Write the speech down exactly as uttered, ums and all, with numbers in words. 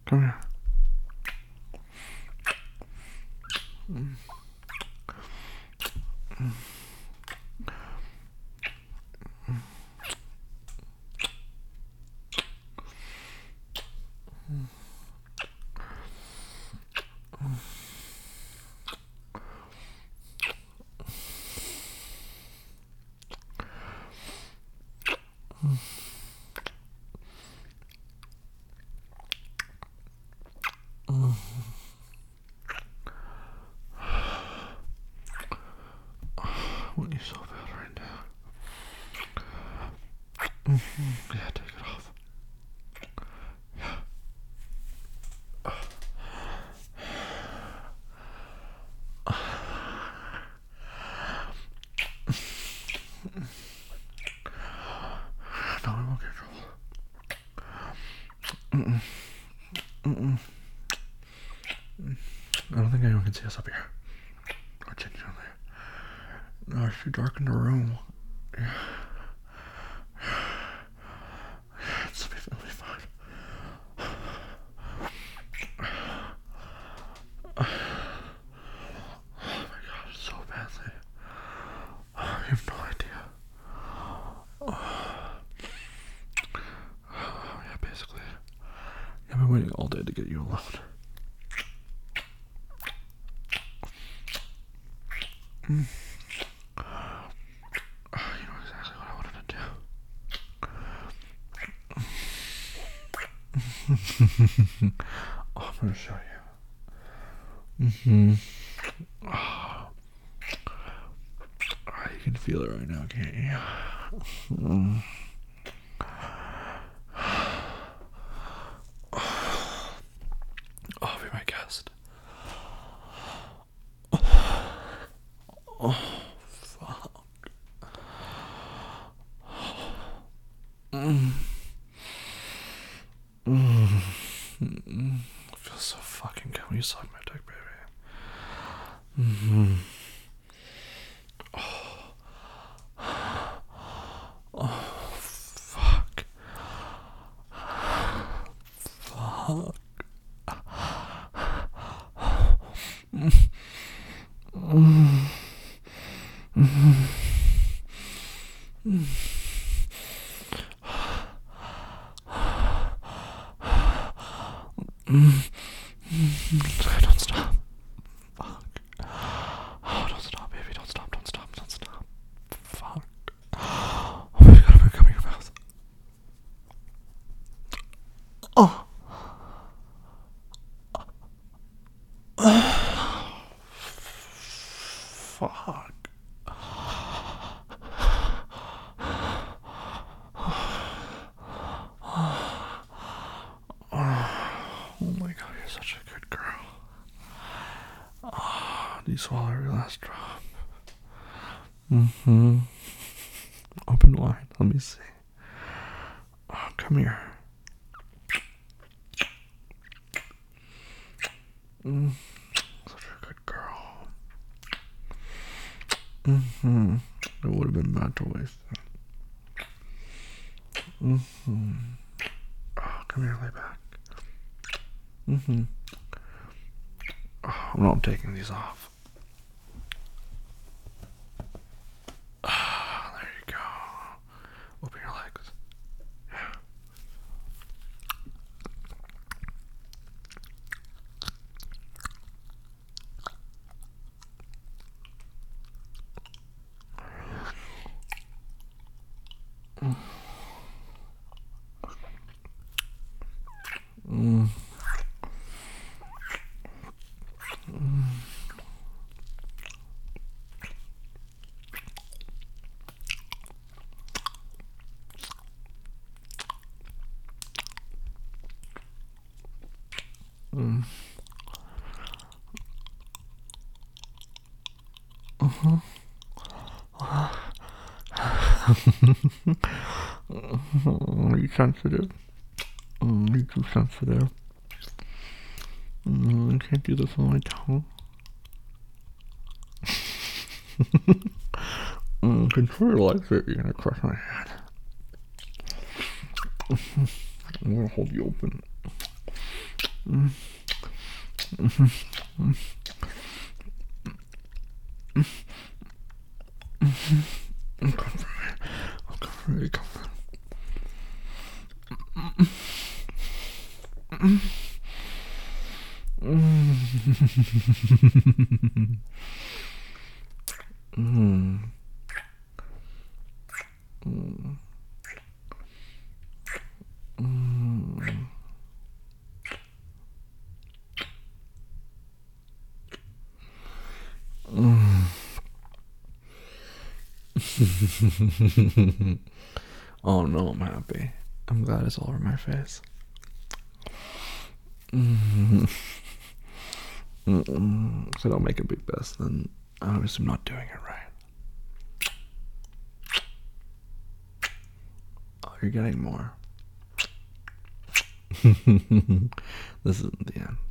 Come here. Mm. Mm. What are you so bad right now? Mm-hmm. Yeah, take it off. Yeah. No, I won't get in trouble. Mm-mm. Mm-mm. I don't think anyone can see us up here. Or change down there. No, it's too dark in the room. Yeah. It's it'll be fine. Oh my god, it's so badly. You have no idea. Oh, yeah, basically. I've been waiting all day to get you alone. Mm. You know exactly what I wanted to do. Oh, I'm gonna show you. Mm-hmm. Oh. Oh, you can feel it right now, can't you? Mm. Oh, be my guest. Oh, fuck. Mm. Mm. Mm. It feels so fucking good when you suck my dick, baby. Mm-hmm. Oh. Oh, fuck. Fuck. Mm. Mm. Mm. Mm. Mm. Mm. Don't stop. Fuck. Oh, don't stop, baby. Don't stop. Don't stop. Don't stop. Fuck. Oh my god, I'm becoming your mouth. Oh. Fuck. Oh my god, you're such a good girl. Oh, do you swallow every last drop? Mm-hmm. Open wide. Let me see. Oh, come here. Mm. Such a good girl. Mm-hmm. It would have been bad to waste it. Mm-hmm. Oh, come here, lay back. Mm-hmm. Oh, no, I'm taking these off. Ah, there you go. Open your legs. Yeah. Mm. Mm. Mm. Mm. Uh-huh. Are you sensitive? Mm, you're too sensitive. Mm, I can't do this on my tongue. mm, control your legs or you're gonna crush my head. I'm gonna hold you open. Come for me. Oh, come for me. Come for me. Mm. Mm. Mm. Mm. Oh no, I'm happy. I'm glad it's all over my face. Mm. Mm-mm. If I don't make a big mess, then I obviously am not doing it right. Oh, you're getting more. This isn't the end.